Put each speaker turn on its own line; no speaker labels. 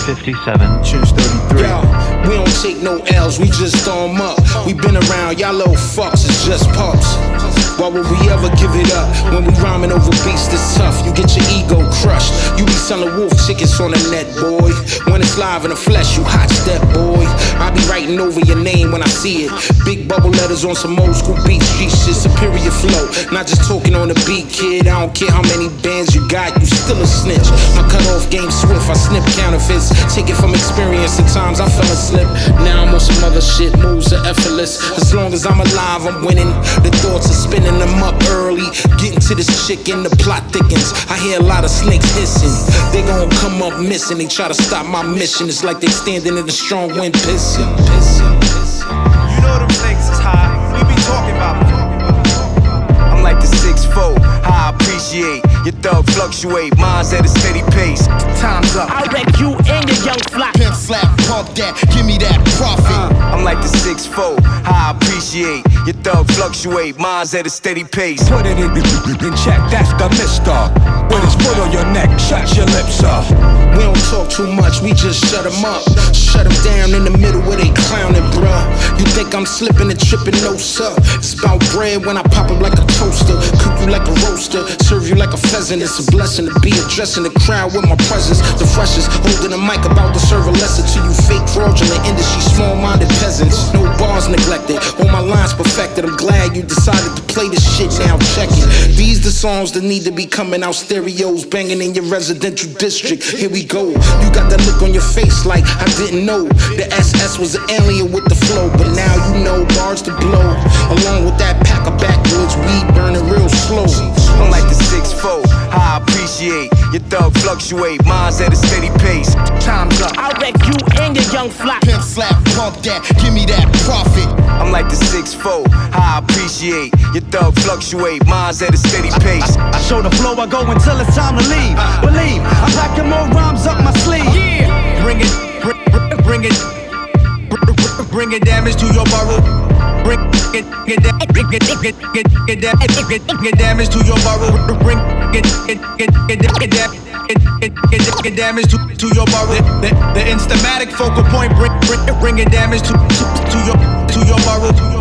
57.
Chins 33.
Yo, we don't take no L's, we just throw 'em up. We been around, y'all little fucks is just pups. Why would we ever give it up when we rhyming over beats that's tough? You get your ego crushed. You be selling wolf tickets on the net, boy. When it's live in the flesh, you hot step, boy. I be writing over your name when I see it. Big bubble letters on some old school beat street shit. Superior flow, not just talking on the beat, kid. I don't care how many bands you got, you still a snitch. My cutoff game swift, I snip counterfeits. Take it from experience, at times I fell asleep. Now I'm on some other shit, moves are effortless. As long as I'm alive, I'm winning. The thoughts are spinning them up early. Getting to this chick and the plot thickens. I hear a lot of snakes hissing. They gon' come up missing. They try to stop my mission. It's like they standing in a strong wind pissing.
You know them snakes is high. We be talking about them. I'm like the 6'4", how I appreciate your thug fluctuate, mine's at a steady pace. Time's up.
I wreck you and your young flock.
Pimp slap, pump that, give me that profit.
I'm like the 6'4", how I appreciate your thug fluctuate, mine's at a steady pace.
Put it in check, that's the mister. With his foot on your neck, shut your lips up.
We don't talk too much, we just shut 'em up. Shut 'em down in the middle where they clowning, bruh. You think I'm slipping and tripping, no sir. It's about bread when I pop it like a toaster. Cook you like a roaster, serve you like a pheasant. It's a blessing to be addressing the crowd with my presence. The freshest, holding a mic about to serve a lesson to you fake fraudulent industry, small-minded peasants. No bars neglected, all my lines perfected. I'm glad you decided to play this shit, now check it. These the songs that need to be coming out stereos, banging in your residential district. Here we go. You got that look on your face like I didn't know. The SS was an alien with the flow, but now you know bars to blow. Along with that pack of backwoods weed burning real slow.
I'm like the 6'4", how I appreciate your thug fluctuate, mine's at a steady pace. Time's up.
I wreck you and your young flock.
Pimp slap, pump that, give me that profit.
I'm like the 6'4", how I appreciate your thug fluctuate, mine's at a steady pace.
I show the flow, I go until it's time to leave. Believe, I'm packing more rhymes up my sleeve. Yeah.
Bring it damage to your borough. Bring it damage to your borough. Bring it damage to your borough. The instamatic focal point. Bring it damage to your borough.